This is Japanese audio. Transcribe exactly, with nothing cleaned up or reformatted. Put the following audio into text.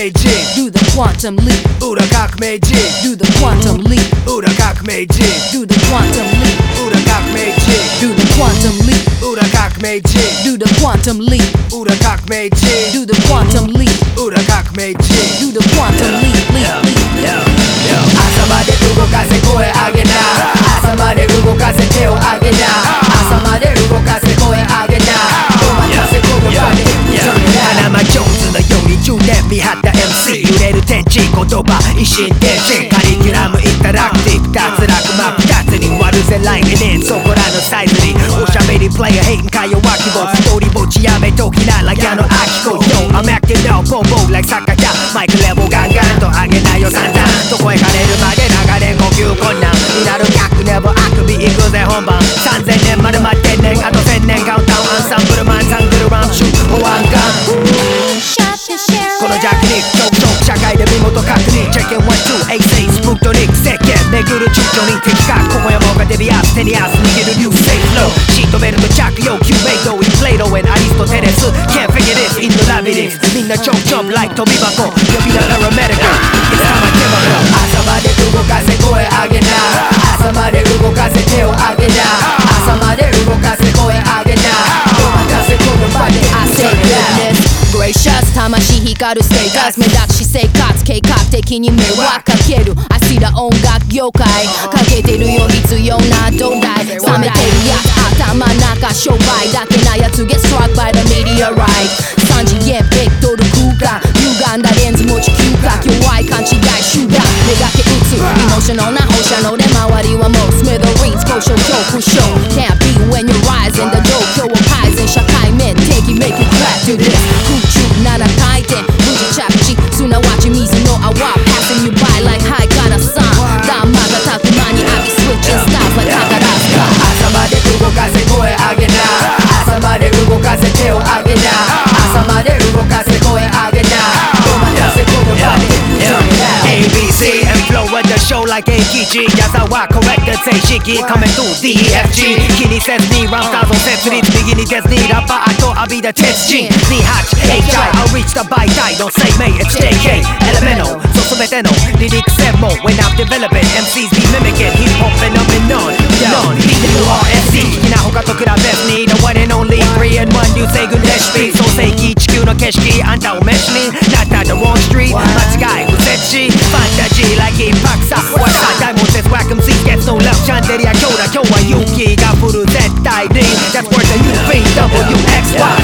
命人 Do the quantum leap 裏革命人 Do the quantum leap 裏革命人 Do the quantum leap 裏革命人 Do the quantum leap 裏革命人 Do the quantum leap 裏革命人 Do the quantum leap 裏革命人 Do the quantum leap leap leap 朝まで動かせ声上げな朝まで動かせ手を上げな朝まで動かせ声上げなお待たせこの場で花間上手のようにじゅうねん見張った エムシー 揺れる天地言葉一心伝心カリキュラムインタラクティブ脱落真っ二つに割るぜラインエンそこらのサイズにおしゃべりプレイヤーヘインか弱気も一人ぼっちやめときなら矢の秋子 Yo I'm acting now boom boom like サッカーやマイクレボガンガンと上げなよ散々どこへかれるまで流れ呼吸困難になる逆ネボあくび行くぜ本番さんぜんねんまで待ってんねんあとせんねんカウントダウンアンサンブルマンサングルランシューおわんかんこの弱肉強食社会で身元確認チェックワンツーエイセイスプートニック世間巡る躊躇に敵かここやもがデビアス手に汗握るニューセイフローシートベルト着用キューベイトインプレイトウェンアリストテレス Can't figure this in the labyrinth みんなチョンチョン like 飛び箱呼びながらメディカル It's time I give up 朝まで動かせ声上げな朝まで動かせ手を上げな朝まで動かせ声上げなお待たせこの場で I say goodness Gracious 魂光るステータス目立ち私生活計画的に迷惑かけるアシラ音楽業界かけてるよ必要な土台冷めてるやつ頭中商売だけなやつ Get struck by the meteorite 三次元ベクトル空間歪んだレンズ持ち嗅覚弱い勘違い集団目がけ打つエモーショナルな放射能で周りはもうスメドリーン交渉恐怖症 Can't be when you're rising だ状況を改善社会面敵 Make it clap to this空中七回転無事着地すなわち水の泡 Passing you by like high からさダンマがたく間に浴び Switching styles like 宝塚朝まで動かせ声上げな朝まで動かせ手を上げな朝まで動かせ声上げなお待たせこの場で A B C and flow with the show like エーキージー 矢沢 correct 正式 coming through ディーエフジー 気にせずにランスターズを設立右に鉄にラッパーと浴びた鉄人 にはちエイチアイ I'll reach the媒体 Don't say me it's ジェーケー Elemental そう全てのリリック専門 When I'm developingエムシーズ be mimicking Hip hop phenomenon Noneビーユーアーエスイー 好きな他と比べずに The one and only three and one 流星群レシピ創世記地球の景色あんたを飯になった The wrong street 間違い不設置ファンタジー like インパクサわさ大門説 Whack エムシー gets no love シャンデリア今日だ今日は勇気が降る絶対に That's where the U V W X Y